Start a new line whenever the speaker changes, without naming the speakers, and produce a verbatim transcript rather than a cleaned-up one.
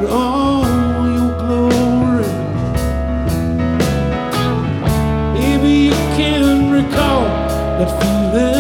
all your glory. Maybe you can recall that feeling